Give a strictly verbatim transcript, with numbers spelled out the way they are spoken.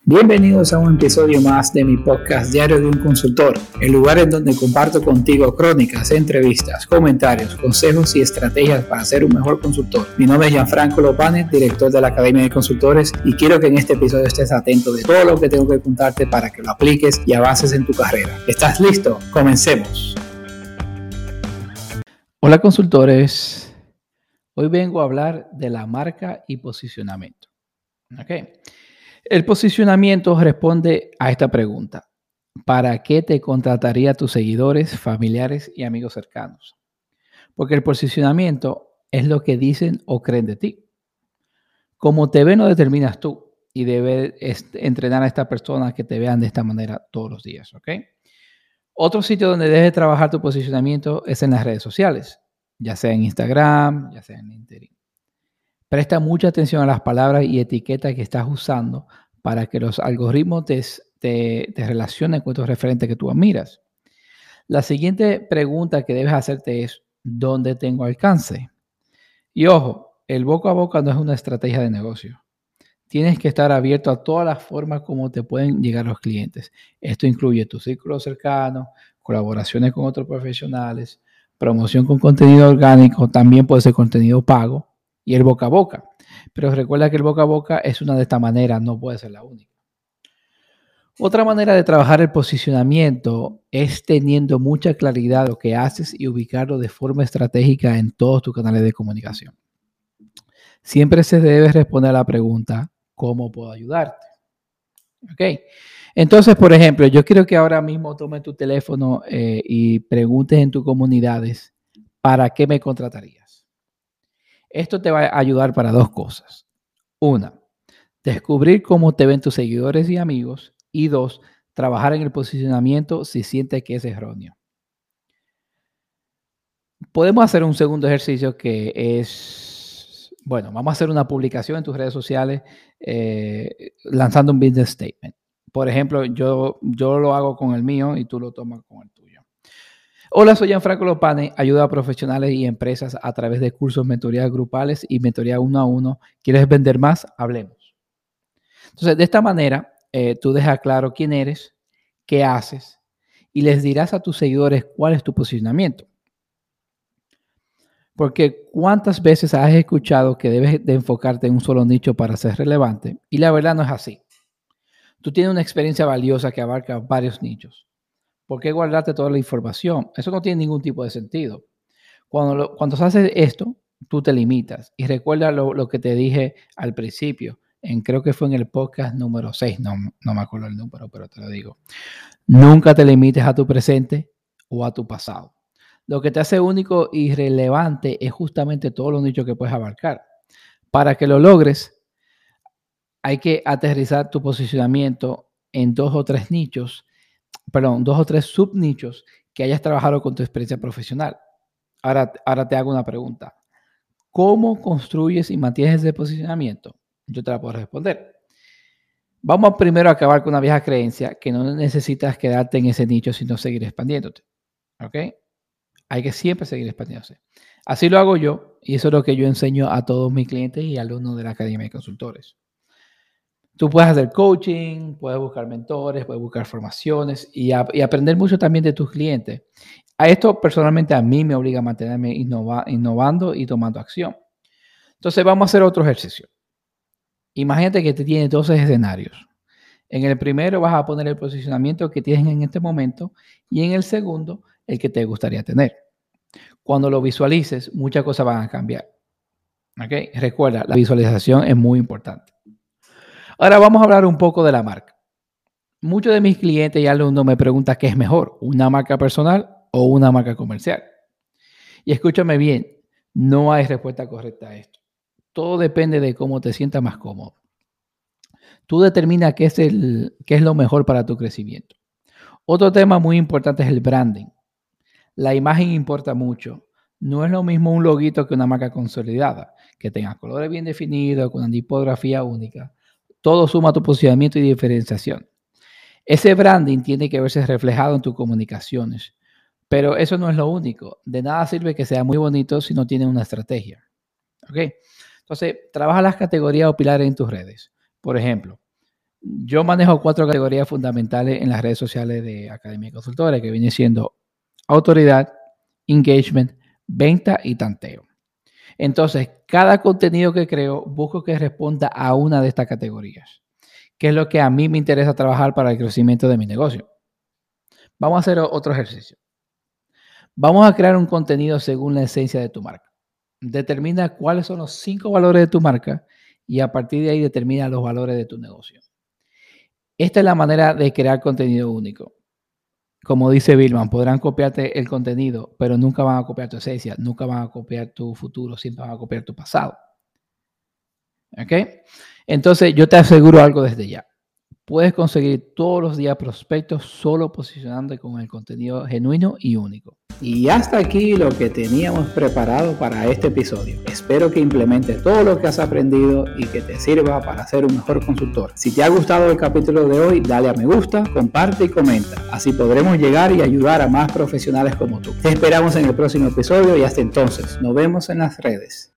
Bienvenidos a un episodio más de mi podcast Diario de un Consultor, el lugar en donde comparto contigo crónicas, entrevistas, comentarios, consejos y estrategias para ser un mejor consultor. Mi nombre es Gianfranco Lopane, director de la Academia de Consultores, y quiero que en este episodio estés atento de todo lo que tengo que contarte para que lo apliques y avances en tu carrera. ¿Estás listo? Comencemos. Hola consultores, hoy vengo a hablar de la marca y posicionamiento. ¿Ok? El posicionamiento responde a esta pregunta: ¿para qué te contrataría tus seguidores, familiares y amigos cercanos? Porque el posicionamiento es lo que dicen o creen de ti. Como te ven, lo determinas tú y debes entrenar a estas personas que te vean de esta manera todos los días, ¿ok? Otro sitio donde debes trabajar tu posicionamiento es en las redes sociales, ya sea en Instagram, ya sea en LinkedIn. Presta mucha atención a las palabras y etiquetas que estás usando para que los algoritmos te, te, te relacionen con estos referentes que tú admiras. La siguiente pregunta que debes hacerte es: ¿dónde tengo alcance? Y ojo, el boca a boca no es una estrategia de negocio. Tienes que estar abierto a todas las formas como te pueden llegar los clientes. Esto incluye tu círculo cercano, colaboraciones con otros profesionales, promoción con contenido orgánico, también puede ser contenido pago, y el boca a boca. Pero recuerda que el boca a boca es una de estas maneras, no puede ser la única. Otra manera de trabajar el posicionamiento es teniendo mucha claridad de lo que haces y ubicarlo de forma estratégica en todos tus canales de comunicación. Siempre se debe responder a la pregunta: ¿cómo puedo ayudarte? ¿Ok? Entonces, por ejemplo, yo quiero que ahora mismo tomes tu teléfono eh, y preguntes en tus comunidades: ¿para qué me contratarías? Esto te va a ayudar para dos cosas. Una, descubrir cómo te ven tus seguidores y amigos. Y dos, trabajar en el posicionamiento si sientes que es erróneo. Podemos hacer un segundo ejercicio que es, bueno, vamos a hacer una publicación en tus redes sociales eh, lanzando un business statement. Por ejemplo, yo, yo lo hago con el mío y tú lo tomas con el tuyo. Hola, soy Gianfranco Lopane, ayuda a profesionales y empresas a través de cursos, mentorías grupales y mentoría uno a uno. ¿Quieres vender más? Hablemos. Entonces, de esta manera, eh, tú dejas claro quién eres, qué haces y les dirás a tus seguidores cuál es tu posicionamiento. Porque ¿cuántas veces has escuchado que debes de enfocarte en un solo nicho para ser relevante? Y la verdad no es así. Tú tienes una experiencia valiosa que abarca varios nichos. ¿Por qué guardarte toda la información? Eso no tiene ningún tipo de sentido. Cuando, lo, cuando se hace esto, tú te limitas. Y recuerda lo, lo que te dije al principio, en, creo que fue en el podcast número seis, no, no me acuerdo el número, pero te lo digo. Nunca te limites a tu presente o a tu pasado. Lo que te hace único y relevante es justamente todos los nichos que puedes abarcar. Para que lo logres, hay que aterrizar tu posicionamiento en dos o tres nichos, perdón, dos o tres subnichos que hayas trabajado con tu experiencia profesional. Ahora, ahora te hago una pregunta. ¿Cómo construyes y mantienes ese posicionamiento? Yo te la puedo responder. Vamos primero a acabar con una vieja creencia que no necesitas quedarte en ese nicho, sino seguir expandiéndote. ¿Ok? Hay que siempre seguir expandiéndose. Así lo hago yo y eso es lo que yo enseño a todos mis clientes y alumnos de la Academia de Consultores. Tú puedes hacer coaching, puedes buscar mentores, puedes buscar formaciones y, a, y aprender mucho también de tus clientes. A esto personalmente a mí me obliga a mantenerme innova, innovando y tomando acción. Entonces vamos a hacer otro ejercicio. Imagínate que te tienes dos escenarios. En el primero vas a poner el posicionamiento que tienes en este momento y en el segundo el que te gustaría tener. Cuando lo visualices, muchas cosas van a cambiar. ¿Okay? Recuerda, la visualización es muy importante. Ahora vamos a hablar un poco de la marca. Muchos de mis clientes y alumnos me preguntan qué es mejor, una marca personal o una marca comercial. Y escúchame bien, no hay respuesta correcta a esto. Todo depende de cómo te sientas más cómodo. Tú determina qué es, el, qué es lo mejor para tu crecimiento. Otro tema muy importante es el branding. La imagen importa mucho. No es lo mismo un loguito que una marca consolidada, que tenga colores bien definidos, con una tipografía única. Todo suma a tu posicionamiento y diferenciación. Ese branding tiene que verse reflejado en tus comunicaciones. Pero eso no es lo único. De nada sirve que sea muy bonito si no tiene una estrategia. ¿Ok? Entonces, trabaja las categorías o pilares en tus redes. Por ejemplo, Yo manejo cuatro categorías fundamentales en las redes sociales de Academia de Consultores, que viene siendo autoridad, engagement, venta y tanteo. Entonces, cada contenido que creo, busco que responda a una de estas categorías, que es lo que a mí me interesa trabajar para el crecimiento de mi negocio. Vamos a hacer otro ejercicio. Vamos a crear un contenido según la esencia de tu marca. Determina cuáles son los cinco valores de tu marca y a partir de ahí determina los valores de tu negocio. Esta es la manera de crear contenido único. Como dice Billman, podrán copiarte el contenido, pero nunca van a copiar tu esencia, nunca van a copiar tu futuro, siempre van a copiar tu pasado. ¿Ok? Entonces, yo te aseguro algo desde ya. Puedes conseguir todos los días prospectos solo posicionando con el contenido genuino y único. Y hasta aquí lo que teníamos preparado para este episodio. Espero que implementes todo lo que has aprendido y que te sirva para ser un mejor consultor. Si te ha gustado el capítulo de hoy, dale a me gusta, comparte y comenta. Así podremos llegar y ayudar a más profesionales como tú. Te esperamos en el próximo episodio y hasta entonces, nos vemos en las redes.